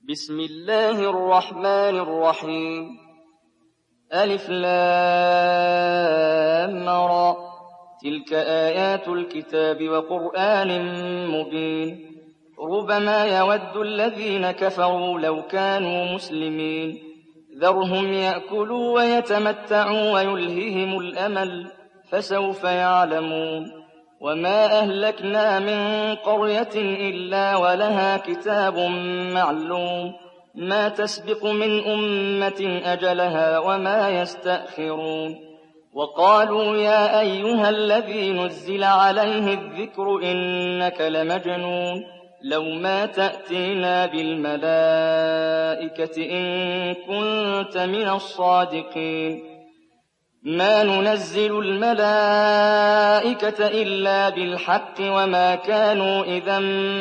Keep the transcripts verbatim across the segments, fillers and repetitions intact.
بسم الله الرحمن الرحيم. ألف لام را، تلك آيات الكتاب وقرآن مبين. ربما يود الذين كفروا لو كانوا مسلمين، ذرهم يأكلوا ويتمتعوا ويلههم الأمل، فسوف يعلمون. وما أهلكنا من قرية إلا ولها كتاب معلوم، ما تسبق من أمة أجلها وما يستأخرون. وقالوا يا أيها الذي نزل عليه الذكر إنك لمجنون، لو ما تأتينا بالملائكة إن كنت من الصادقين. ما ننزل الملائكة إلا بالحق وما كانوا إذا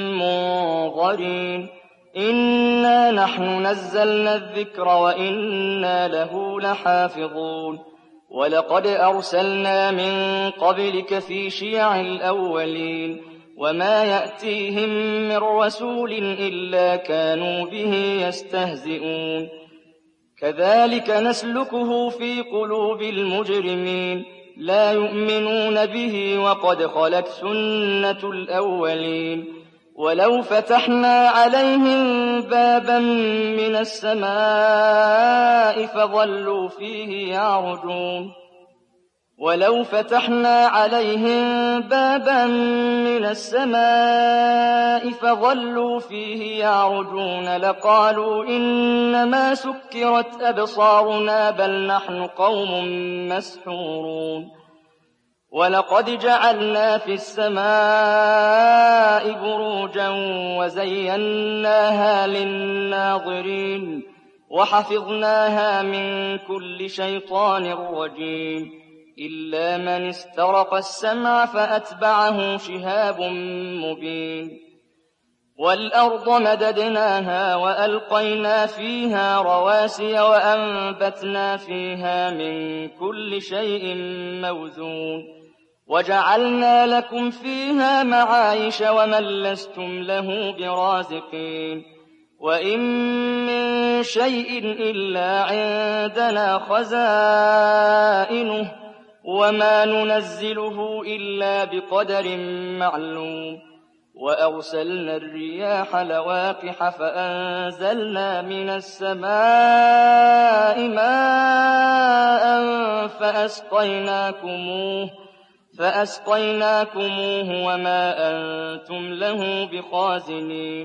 منظرين. إنا نحن نزلنا الذكر وإنا له لحافظون. ولقد أرسلنا من قبلك في شيع الأولين، وما يأتيهم من رسول إلا كانوا به يستهزئون. كذلك نسلكه في قلوب المجرمين، لا يؤمنون به وقد خلت سنة الأولين. ولو فتحنا عليهم بابا من السماء فظلوا فيه يعرجون ولو فتحنا عليهم بابا من السماء فظلوا فيه يعرجون لقالوا إنما سكرت أبصارنا بل نحن قوم مسحورون. ولقد جعلنا في السماء بروجا وزيناها للناظرين وحفظناها من كل شيطان رجيم، إلا من استرق السمع فأتبعه شهاب مبين. والأرض مددناها وألقينا فيها رواسي وأنبتنا فيها من كل شيء موزون، وجعلنا لكم فيها معايش ومن لستم له برازقين. وإن من شيء إلا عندنا خزائنه وما ننزله إلا بقدر معلوم. وأرسلنا الرياح لواقح فأنزلنا من السماء ماء فأسقيناكموه, فأسقيناكموه وما أنتم له بخازنين.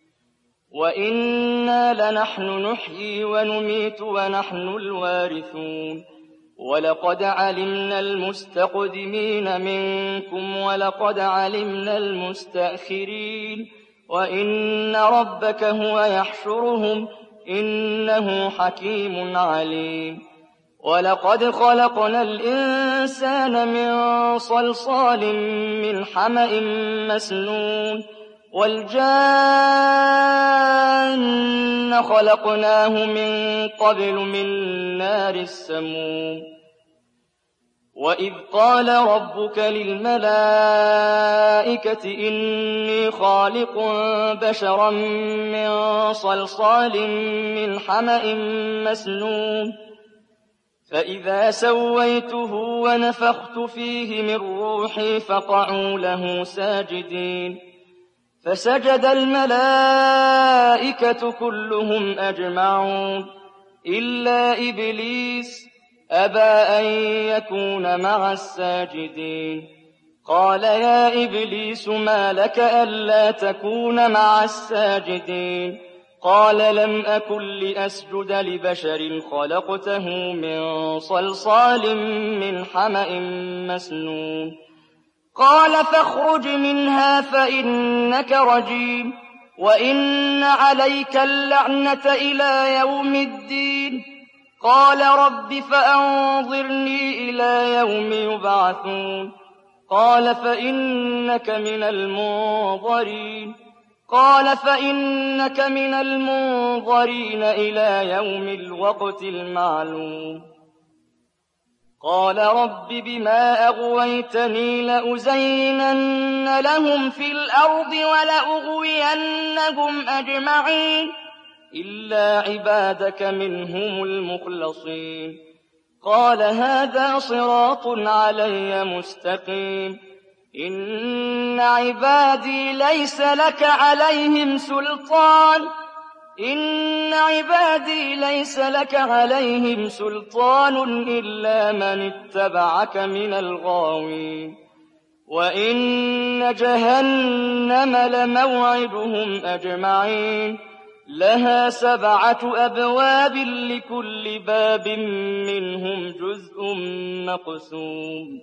وإنا لنحن نحيي ونميت ونحن الوارثون. ولقد علمنا المستقدمين منكم ولقد علمنا المستأخرين، وإن ربك هو يحشرهم إنه حكيم عليم. ولقد خلقنا الإنسان من صلصال من حمأ مسنون، والجان خلقناه من قبل من نار السموم. وإذ قال ربك للملائكة إني خالق بشرا من صلصال من حمأ مسنون، فإذا سويته ونفخت فيه من روحي فقعوا له ساجدين. فسجد الملائكة كلهم أجمعون إلا إبليس أبى أن يكون مع الساجدين. قال يا إبليس ما لك ألا تكون مع الساجدين؟ قال لم أكن لأسجد لبشر خلقته من صلصال من حمأ مسنون. قال فاخرج منها فإنك رجيم وإن عليك اللعنة إلى يوم الدين. قال رب فأنظرني إلى يوم يبعثون. قال فإنك من المنظرين قال فإنك من المنظرين إلى يوم الوقت المعلوم. قال رب بما أغويتني لأزينن لهم في الأرض ولأغوينهم أجمعين إلا عبادك منهم المخلصين قال هذا صراط علي مستقيم إن عبادي ليس لك عليهم سلطان إن عبادي ليس لك عليهم سلطان إلا من اتبعك من الغاوين وإن جهنم لموعدهم أجمعين لها سبعة أبواب لكل باب منهم جزء مقسوم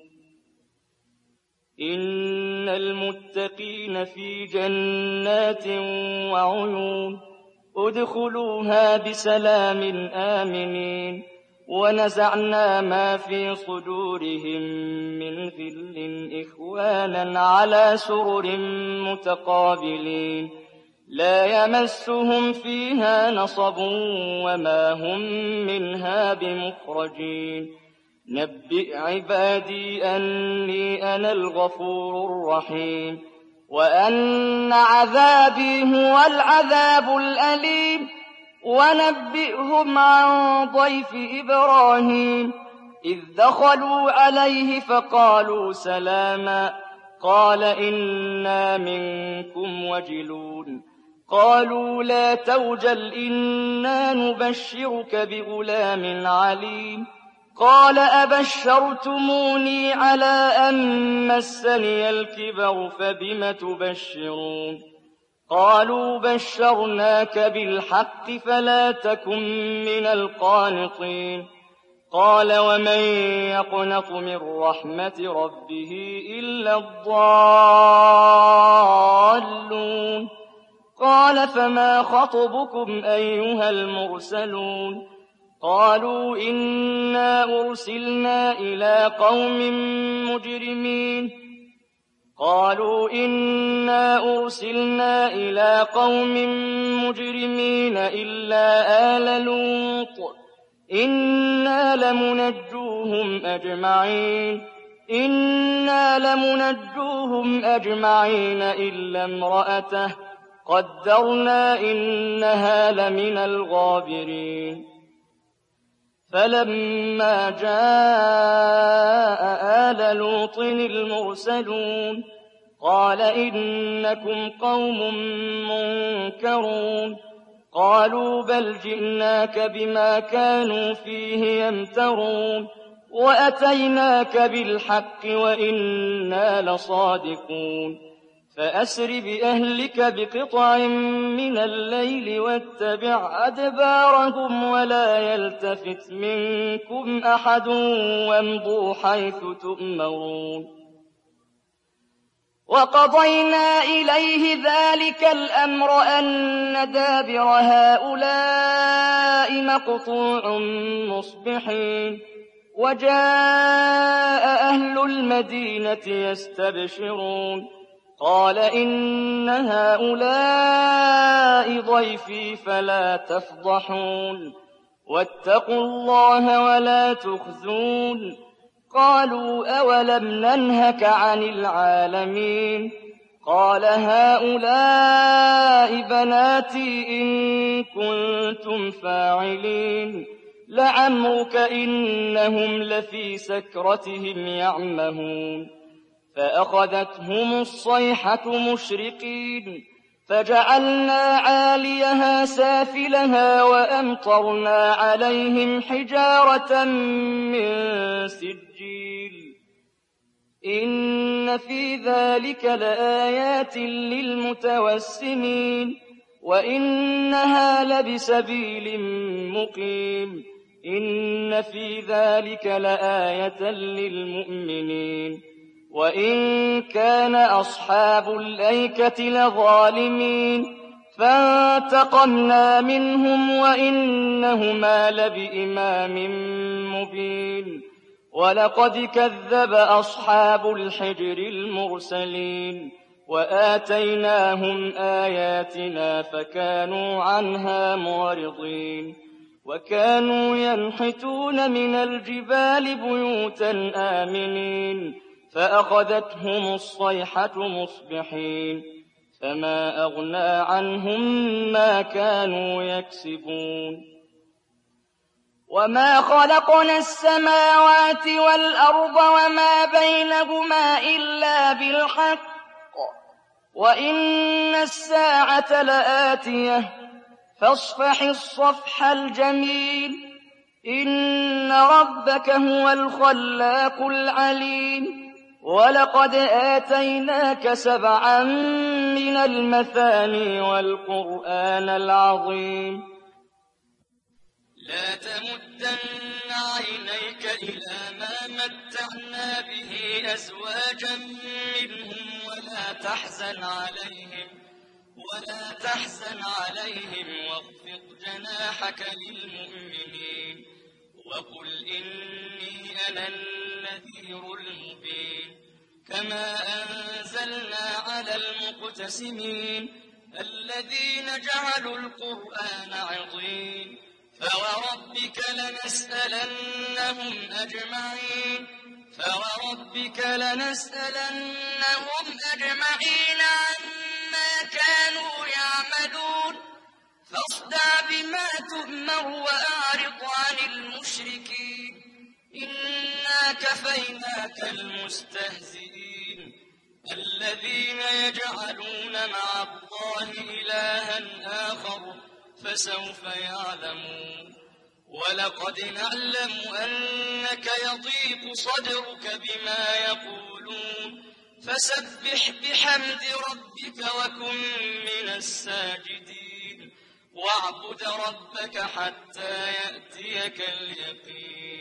إن المتقين في جنات وعيون ادخلوها بسلام آمنين ونزعنا ما في صدورهم من غل إخوانا على سرر متقابلين لا يمسهم فيها نصب وما هم منها بمخرجين نبئ عبادي أني أنا الغفور الرحيم وأن عذابي هو العذاب الأليم ونبئهم عن ضيف إبراهيم إذ دخلوا عليه فقالوا سلاما قال إنا منكم وجلون قالوا لا توجل إنا نبشرك بغلام عليم قال أبشرتموني على أن مسني الكبر فبم تبشرون قالوا بشرناك بالحق فلا تكن من القانطين قال ومن يقنط من رحمة ربه إلا الضالون قال فما خطبكم أيها المرسلون قالوا إنا أرسلنا إلى قوم مجرمين قالوا إنا أرسلنا إلى قوم مجرمين إلا آل لوط إنا لمنجوهم أجمعين إنا لمنجوهم أجمعين إلا امرأته قدرنا إنها لمن الغابرين فلما جاء آل لوط المرسلون قال إنكم قوم منكرون قالوا بل جئناك بما كانوا فيه يمترون وأتيناك بالحق وإنا لصادقون فأسر بأهلك بقطع من الليل واتبع أدبارهم ولا يلتفت منكم أحد وامضوا حيث تؤمرون وقضينا إليه ذلك الأمر أن دابر هؤلاء مقطوع مصبحين وجاء أهل المدينة يستبشرون قال إن هؤلاء ضيفي فلا تفضحون واتقوا الله ولا تخزون قالوا أولم ننهك عن العالمين قال هؤلاء بناتي إن كنتم فاعلين لعمرك إنهم لفي سكرتهم يعمهون فأخذتهم الصيحة مشرقين فجعلنا عاليها سافلها وأمطرنا عليهم حجارة من سجيل إن في ذلك لآيات للمتوسمين وإنها لبسبيل مقيم إن في ذلك لآية للمؤمنين وإن كان أصحاب الأيكة لظالمين فانتقمنا منهم وإنهما لبإمام مبين ولقد كذب أصحاب الحجر المرسلين وآتيناهم آياتنا فكانوا عنها معرضين وكانوا ينحتون من الجبال بيوتا آمنين فأخذتهم الصيحة مصبحين فما أغنى عنهم ما كانوا يكسبون وما خلقنا السماوات والأرض وما بينهما إلا بالحق وإن الساعة لآتية فاصفح الصفح الجميل إن ربك هو الخلاق العليم ولقد آتيناك سبعا من المثاني والقرآن العظيم لا تمدن عينيك إلى ما متعنا به أزواجا منهم ولا تحزن عليهم ولا تحزن عليهم واخفض جناحك للمؤمنين وقل إني أنا النذير المبين كما أنزلنا على المقتسمين الذين جعلوا القرآن عضين فوربك لنسألنهم أجمعين فوربك لنسألنهم أجمعين عما كانوا يعملون فاصدع بما تؤمر وأعرض عن المشركين إنا كفيناك المستهزئين الذين يجعلون مع الله إلها آخر فسوف يعلمون ولقد نعلم أنك يضيق صدرك بما يقولون فسبح بحمد ربك وكن من الساجدين واعبد ربك حتى يأتيك اليقين